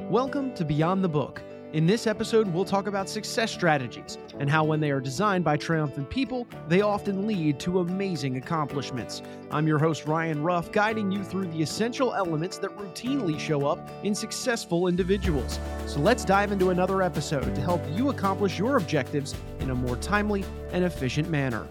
Welcome to Beyond the Book. In this episode, we'll talk about success strategies and how when they are designed by triumphant people, they often lead to amazing accomplishments. I'm your host, Ryan Ruff, guiding you through the essential elements that routinely show up in successful individuals. So let's dive into another episode to help you accomplish your objectives in a more timely and efficient manner.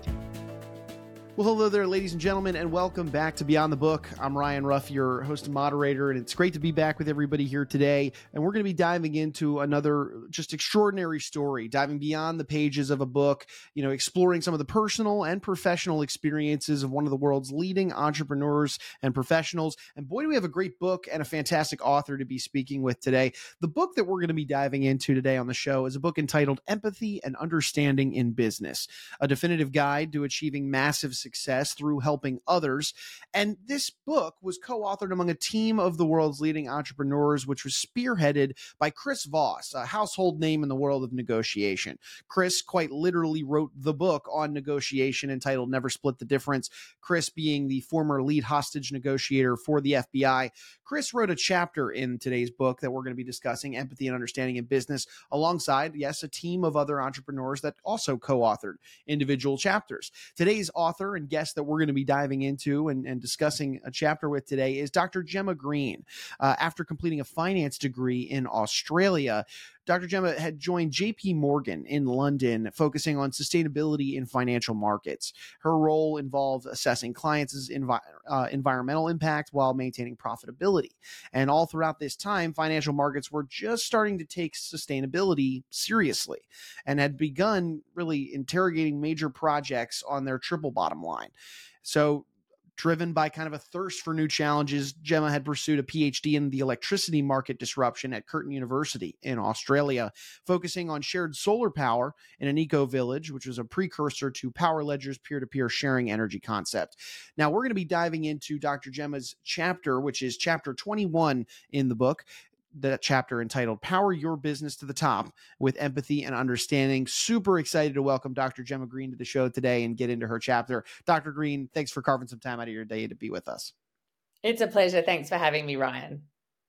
Well, hello there, ladies and gentlemen, and welcome back to Beyond the Book. I'm Ryan Ruff, your host and moderator, and it's great to be back with everybody here today. And we're going to be diving into another just extraordinary story, diving beyond the pages of a book, exploring some of the personal and professional experiences of one of the world's leading entrepreneurs and professionals. And boy, do we have a great book and a fantastic author to be speaking with today. The book that we're going to be diving into today on the show is a book entitled Empathy and Understanding in Business, a definitive guide to achieving massive success through helping others. And this book was co-authored among a team of the world's leading entrepreneurs, which was spearheaded by Chris Voss, a household name in the world of negotiation. Chris quite literally wrote the book on negotiation entitled Never Split the Difference. Chris being the former lead hostage negotiator for the FBI. Chris wrote a chapter in today's book that we're going to be discussing, Empathy and Understanding in Business, alongside, yes, a team of other entrepreneurs that also co-authored individual chapters. Today's author and guest that we're going to be diving into and discussing a chapter with today is Dr. Gemma Green. After completing a finance degree in Australia, Dr. Gemma had joined JP Morgan in London, focusing on sustainability in financial markets. Her role involved assessing clients' environmental impact while maintaining profitability. And all throughout this time, financial markets were just starting to take sustainability seriously and had begun really interrogating major projects on their triple bottom line. So, driven by kind of a thirst for new challenges, Gemma had pursued a PhD in the electricity market disruption at Curtin University in Australia, focusing on shared solar power in an eco-village, which was a precursor to Power Ledger's peer-to-peer sharing energy concept. Now, we're going to be diving into Dr. Gemma's chapter, which is chapter 21 in the book, that chapter entitled Power Your Business to the Top with Empathy and Understanding. Super excited to welcome Dr. Gemma Green to the show today and get into her chapter. Dr. Green, thanks for carving some time out of your day to be with us. It's a pleasure. Thanks for having me, Ryan.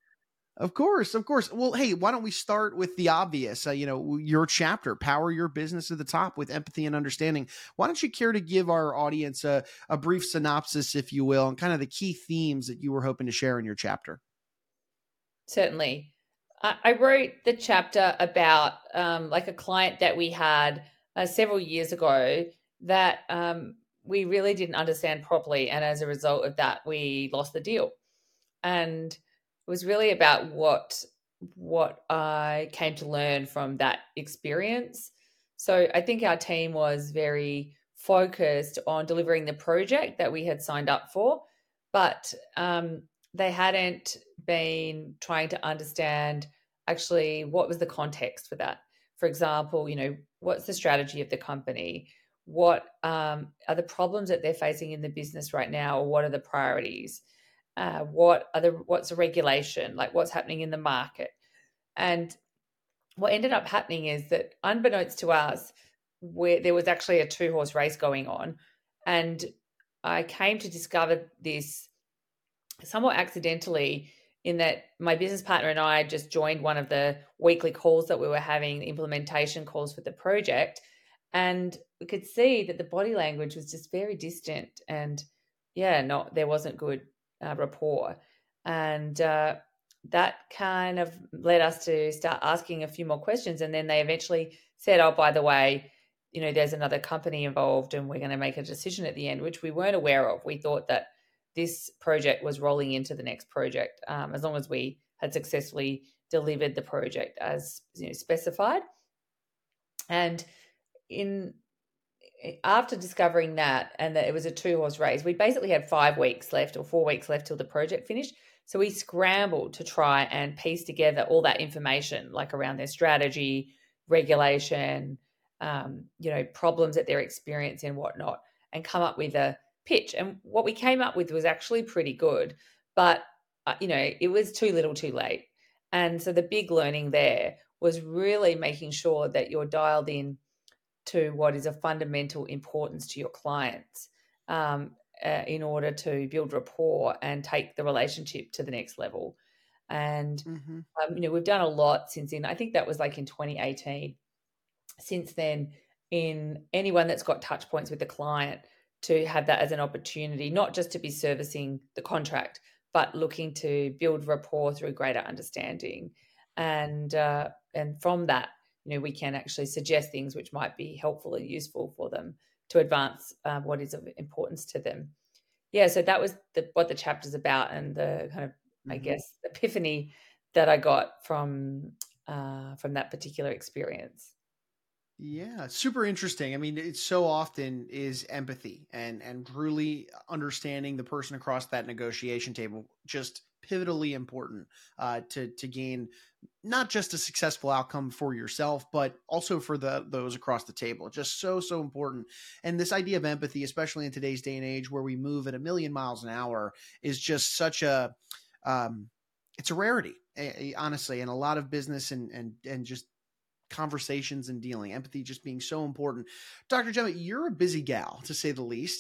Of course. Well, hey, why don't we start with the obvious, your chapter, Power Your Business to the Top with Empathy and Understanding. Why don't you care to give our audience a brief synopsis, if you will, and kind of the key themes that you were hoping to share in your chapter? Certainly. I wrote the chapter about a client that we had several years ago that we really didn't understand properly. And as a result of that, we lost the deal. And it was really about what I came to learn from that experience. So I think our team was very focused on delivering the project that we had signed up for, but they hadn't been trying to understand actually what was the context for that. For example, what's the strategy of the company? What are the problems that they're facing in the business right now? Or what are the priorities? What's the regulation? Like what's happening in the market? And what ended up happening is that unbeknownst to us, there was actually a 2-horse race going on. And I came to discover this somewhat accidentally, in that my business partner and I just joined one of the weekly calls that we were having, implementation calls for the project. And we could see that the body language was just very distant and there wasn't good rapport. And that kind of led us to start asking a few more questions. And then they eventually said, oh, by the way, there's another company involved and we're going to make a decision at the end, which we weren't aware of. We thought that this project was rolling into the next project, as long as we had successfully delivered the project as specified. And after discovering that, and that it was a 2-horse race, we basically had 5 weeks left or 4 weeks left till the project finished. So we scrambled to try and piece together all that information, like around their strategy, regulation, problems that they're experiencing and whatnot, and come up with a pitch. And what we came up with was actually pretty good, but it was too little too late. And so the big learning there was really making sure that you're dialed in to what is of fundamental importance to your clients in order to build rapport and take the relationship to the next level. And, Mm-hmm. we've done a lot since then. I think that was like in 2018. Since then, in anyone that's got touch points with the client, to have that as an opportunity, not just to be servicing the contract, but looking to build rapport through greater understanding. And from that, we can actually suggest things which might be helpful and useful for them to advance what is of importance to them. Yeah, so that was what the chapter's about, and the kind of, I Mm-hmm. guess, epiphany that I got from that particular experience. Yeah, super interesting. I mean, it so often is empathy and truly understanding the person across that negotiation table, just pivotally important to gain not just a successful outcome for yourself, but also for those across the table. Just so important. And this idea of empathy, especially in today's day and age where we move at a million miles an hour, is just such a um, it's a rarity, honestly, in a lot of business and just conversations and dealing, empathy just being so important. Dr. Gemma, you're a busy gal, to say the least.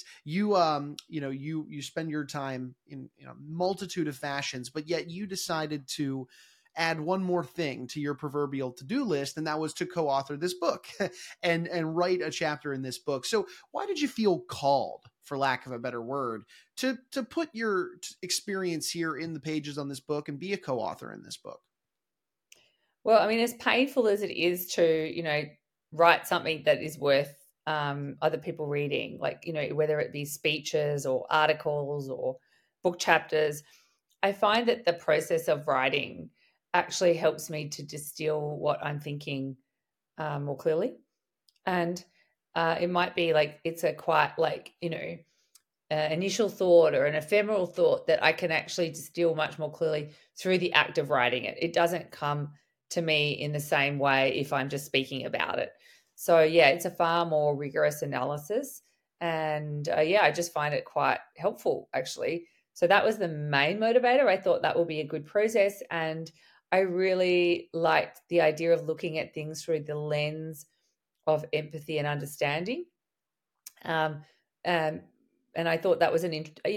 You spend your time in a multitude of fashions, but yet you decided to add one more thing to your proverbial to-do list, and that was to co-author this book and write a chapter in this book. So why did you feel called, for lack of a better word, to put your experience here in the pages on this book and be a co-author in this book? Well, I mean, as painful as it is to, write something that is worth other people reading, like, whether it be speeches or articles or book chapters, I find that the process of writing actually helps me to distill what I'm thinking more clearly. And it might be like it's a quite like, initial thought or an ephemeral thought that I can actually distill much more clearly through the act of writing it. It doesn't come to me in the same way if I'm just speaking about it. So, yeah, it's a far more rigorous analysis. And I just find it quite helpful, actually. So, that was the main motivator. I thought that would be a good process. And I really liked the idea of looking at things through the lens of empathy and understanding. Um, um, and I thought that was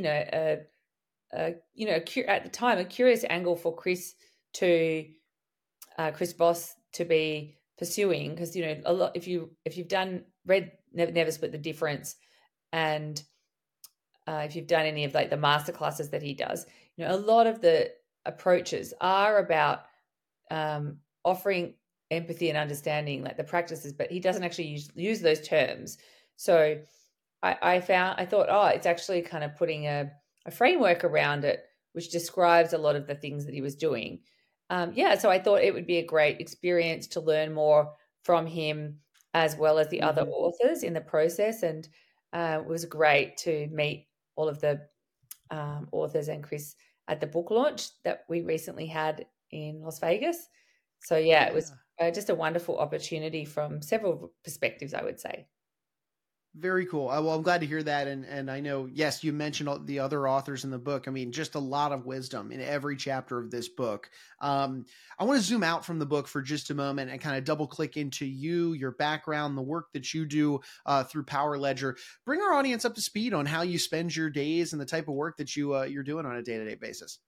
at the time, a curious angle for Chris Voss to be pursuing, because a lot, if you've read Never Split the Difference, and if you've done any of like the masterclasses that he does, a lot of the approaches are about offering empathy and understanding, like the practices, but he doesn't actually use those terms. So I thought, oh, it's actually kind of putting a framework around it, which describes a lot of the things that he was doing. So I thought it would be a great experience to learn more from him, as well as the other Mm-hmm. authors in the process. And it was great to meet all of the authors and Chris at the book launch that we recently had in Las Vegas. So, yeah, it was Yeah. just a wonderful opportunity from several perspectives, I would say. Very cool. Well, I'm glad to hear that. And I know, yes, you mentioned all the other authors in the book. I mean, just a lot of wisdom in every chapter of this book. I want to zoom out from the book for just a moment and kind of double click into you, your background, the work that you do through Power Ledger. Bring our audience up to speed on how you spend your days and the type of work that you're doing on a day-to-day basis.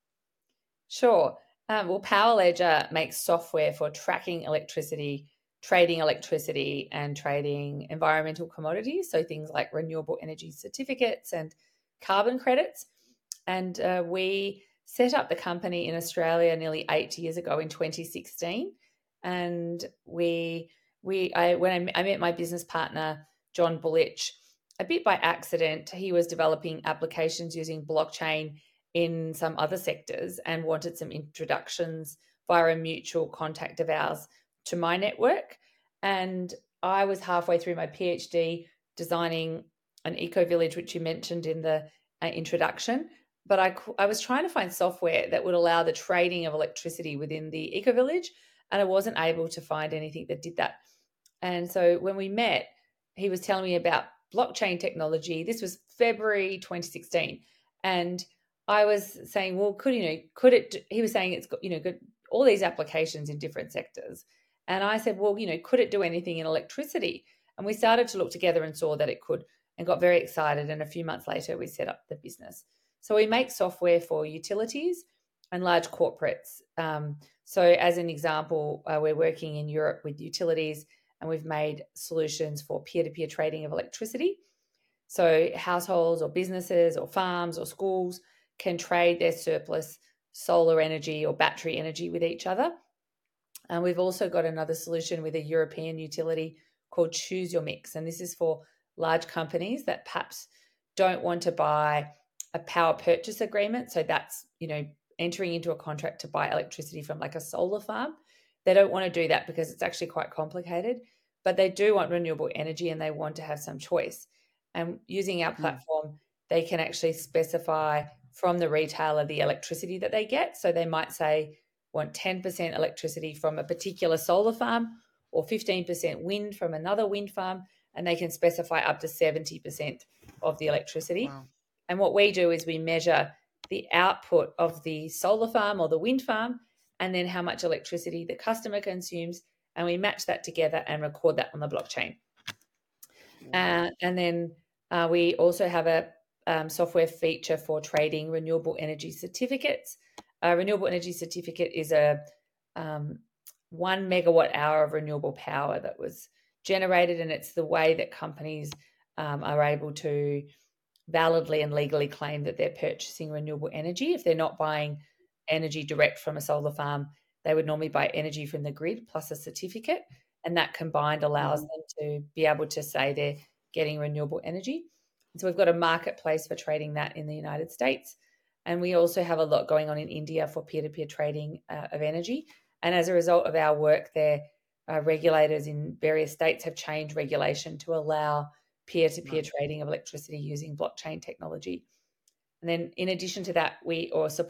Sure. Well, Power Ledger makes software for tracking electricity, trading electricity, and trading environmental commodities. So things like renewable energy certificates and carbon credits. And we set up the company in Australia nearly 8 years ago in 2016. And when I met my business partner, John Bullich, a bit by accident. He was developing applications using blockchain in some other sectors and wanted some introductions via a mutual contact of ours to my network. And I was halfway through my PhD designing an eco village, which you mentioned in the introduction. But I was trying to find software that would allow the trading of electricity within the eco village, and I wasn't able to find anything that did that. And so when we met, he was telling me about blockchain technology. This was February 2016. And I was saying, well, could it, he was saying it's got, got all these applications in different sectors. And I said, well, could it do anything in electricity? And we started to look together and saw that it could, and got very excited. And a few months later, we set up the business. So we make software for utilities and large corporates. So as an example, we're working in Europe with utilities, and we've made solutions for peer-to-peer trading of electricity. So households or businesses or farms or schools can trade their surplus solar energy or battery energy with each other. And we've also got another solution with a European utility called Choose Your Mix. And this is for large companies that perhaps don't want to buy a power purchase agreement. So that's, entering into a contract to buy electricity from like a solar farm. They don't want to do that because it's actually quite complicated, but they do want renewable energy and they want to have some choice. And using our platform, they can actually specify from the retailer the electricity that they get. So they might say, want 10% electricity from a particular solar farm or 15% wind from another wind farm, and they can specify up to 70% of the electricity. Wow. And what we do is we measure the output of the solar farm or the wind farm and then how much electricity the customer consumes, and we match that together and record that on the blockchain. Wow. And then we also have a software feature for trading renewable energy certificates. A renewable energy certificate is a 1 megawatt hour of renewable power that was generated, and it's the way that companies are able to validly and legally claim that they're purchasing renewable energy. If they're not buying energy direct from a solar farm, they would normally buy energy from the grid plus a certificate, and that combined allows them to be able to say they're getting renewable energy. And so we've got a marketplace for trading that in the United States. And we also have a lot going on in India for peer-to-peer trading of energy. And as a result of our work there, regulators in various states have changed regulation to allow peer-to-peer trading of electricity using blockchain technology. And then in addition to that, we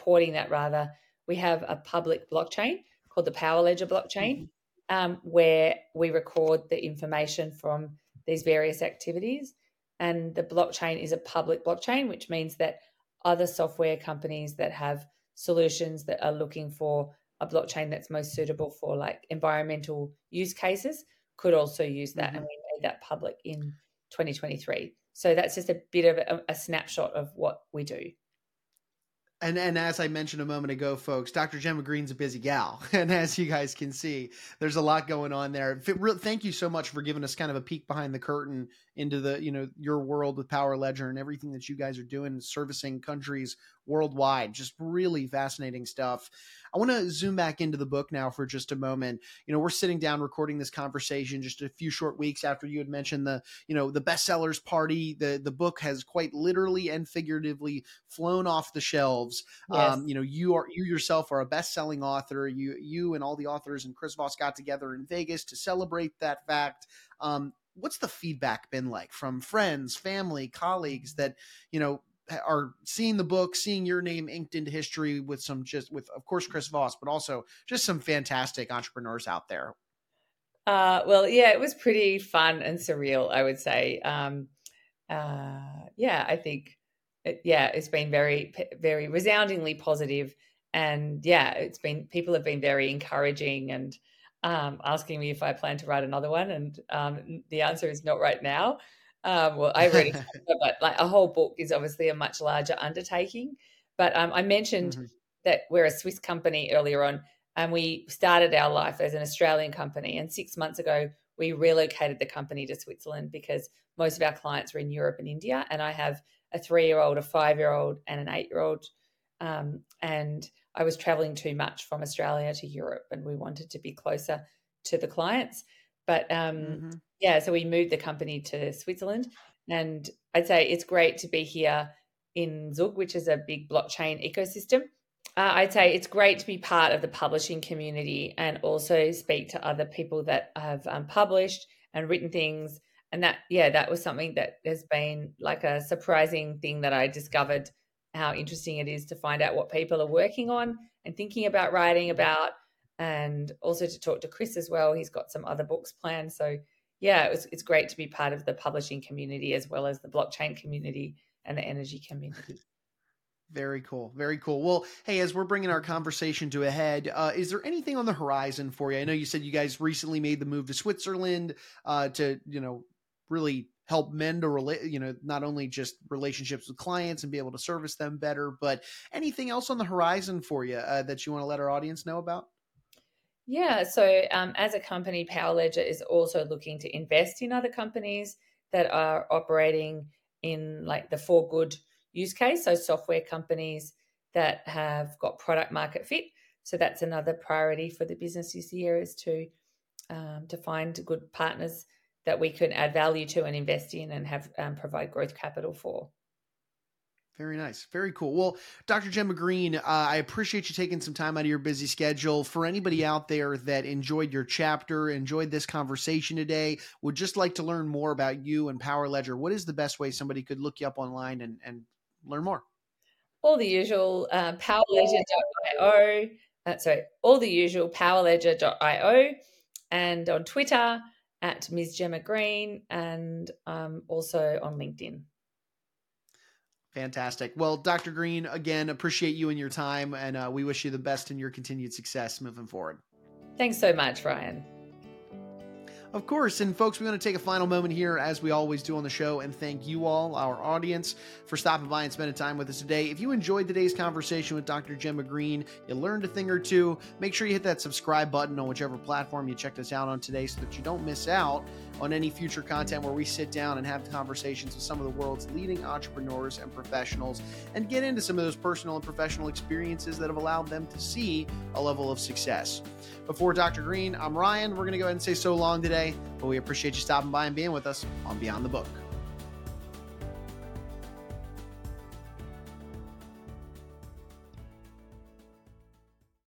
have a public blockchain called the Power Ledger blockchain, where we record the information from these various activities. And the blockchain is a public blockchain, which means that other software companies that have solutions that are looking for a blockchain that's most suitable for like environmental use cases could also use that. And we made that public in 2023. So that's just a bit of a snapshot of what we do. And as I mentioned a moment ago, folks, Dr. Gemma Green's a busy gal. And as you guys can see, there's a lot going on there. Thank you so much for giving us kind of a peek behind the curtain into the, your world with Power Ledger and everything that you guys are doing, servicing countries worldwide. Just really fascinating stuff. I want to zoom back into the book now for just a moment. We're sitting down recording this conversation just a few short weeks after you had mentioned the bestsellers party. The book has quite literally and figuratively flown off the shelves. Yes. You yourself are a best-selling author. You and all the authors and Chris Voss got together in Vegas to celebrate that fact. What's the feedback been like from friends, family, colleagues that, are seeing the book, seeing your name inked into history with of course, Chris Voss, but also just some fantastic entrepreneurs out there? Well, yeah, it was pretty fun and surreal, I would say. I think, it's been very, very resoundingly positive. And people have been very encouraging and asking me if I plan to write another one. And the answer is not right now. Well, I already, but like a whole book is obviously a much larger undertaking. But I mentioned that we're a Swiss company earlier on, and we started our life as an Australian company. And 6 months ago, we relocated the company to Switzerland because most of our clients are in Europe and India. And I have a 3-year-old, a 5-year-old, and an 8-year-old. And I was traveling too much from Australia to Europe, and we wanted to be closer to the clients. But so we moved the company to Switzerland, and I'd say it's great to be here in Zug, which is a big blockchain ecosystem. I'd say it's great to be part of the publishing community and also speak to other people that have published and written things. And that was something that has been like a surprising thing that I discovered, how interesting it is to find out what people are working on and thinking about writing about, and also to talk to Chris as well. He's got some other books planned. So it's great to be part of the publishing community as well as the blockchain community and the energy community. Very cool. Very cool. Well, hey, as we're bringing our conversation to a head, is there anything on the horizon for you? I know you said you guys recently made the move to Switzerland to, really help mend not only just relationships with clients and be able to service them better, but anything else on the horizon for you that you want to let our audience know about? Yeah, so as a company, Power Ledger is also looking to invest in other companies that are operating in like the for good use case. So software companies that have got product market fit. So that's another priority for the business this year, is to find good partners that we can add value to and invest in and have provide growth capital for. Very nice. Very cool. Well, Dr. Gemma Green, I appreciate you taking some time out of your busy schedule. For anybody out there that enjoyed your chapter, enjoyed this conversation today, would just like to learn more about you and Power Ledger, what is the best way somebody could look you up online and learn more? All the usual powerledger.io. All the usual powerledger.io, and on Twitter at Ms. Gemma Green, and also on LinkedIn. Fantastic. Well, Dr. Green, again, appreciate you and your time, and we wish you the best in your continued success moving forward. Thanks so much, Ryan. Of course. And folks, we're going to take a final moment here, as we always do on the show, and thank you all, our audience, for stopping by and spending time with us today. If you enjoyed today's conversation with Dr. Gemma Green, you learned a thing or two, make sure you hit that subscribe button on whichever platform you checked us out on today so that you don't miss out on any future content where we sit down and have conversations with some of the world's leading entrepreneurs and professionals and get into some of those personal and professional experiences that have allowed them to see a level of success. Before Dr. Green, I'm Ryan. We're going to go ahead and say so long today, but we appreciate you stopping by and being with us on Beyond the Book.